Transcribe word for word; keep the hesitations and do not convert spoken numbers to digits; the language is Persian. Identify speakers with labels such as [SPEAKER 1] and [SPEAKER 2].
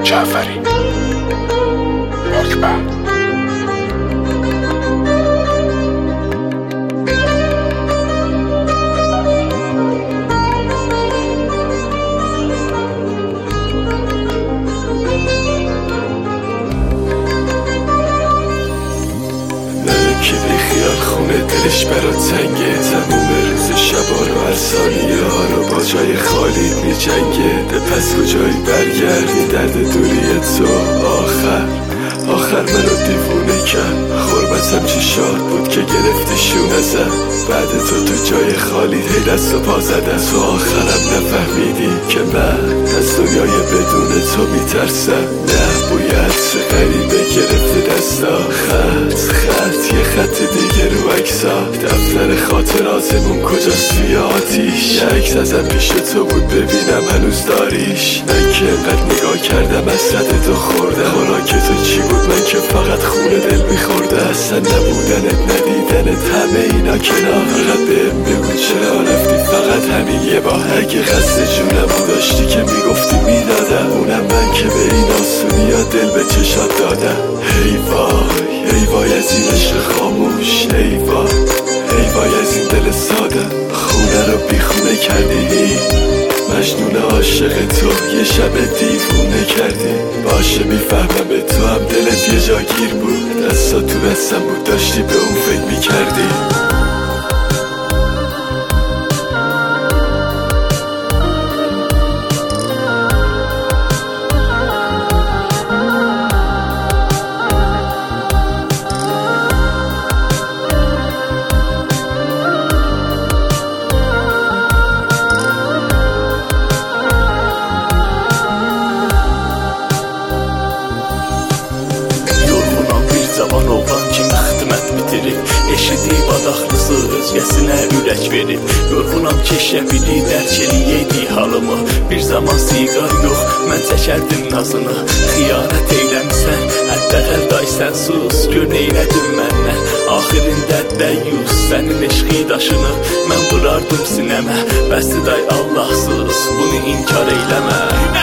[SPEAKER 1] جعفری اکبر
[SPEAKER 2] که بی خیال خونه دلش برا تنگه، تموم روز شبا رو هر ثانیه ها رو با جای خالی می جنگه. ده پس کجایی برگردی درد دوری تو، آخر آخر منو دیوونه کرد. غربتم چی شاد بود که گرفتی شونه زد، بعد تو تو جای خالی هی دست و پا زدم. تو آخرم نفهمیدی که من از دنیای بدون تو میترسم. نه بوی عطر غریبه گرفته دستا، خط خط یه خط دیگه رو عکسا. دفتر خاطراتمون کجاست توی آتیش؟ یه عکس ازم پیش تو بود ببینم هنوز داریش. من که انقدر نگاه کردم حسرت تو خوردم، خوراک تو چی بود من که فقط خونه دل میخورده. اصلا نبودنت ندیدنت همه اینا کنار، فقط بهم بگو چرا رفتی فقط همین یه بار. اگه قصد جونمو داشتی که میگفتی میدادم، اونم من که به این آسونی ها دل به چشات دادم. هی وای هی وای از این عشق خاموش، هی وای هی وای از این دل ساده. خونه رو بی خونه کردی، مجنون عاشق تو یه شب دیوونه کردی. باشه میفهمم به تو هم دلت یه جاگیر بود، دستا تو دستم بود داشتی به اون فکر میکردی.
[SPEAKER 3] Cavan oğlan kimi xidmət bitirib, eşidib adaxlısı özgəsinə ürək verib. Yorğunam ki şəbili dərk eləyəydi halımı, bir zaman siqar yox mən çəkərdim nazını. Xiyarət eyləmisən, həddəqəl day sən sus, gör neylədin məndən. Axirində dəyyus sənin eşqi daşını mən vurardım sinəmə. Bəsdi day Allahsız bunu inkar eyləmə.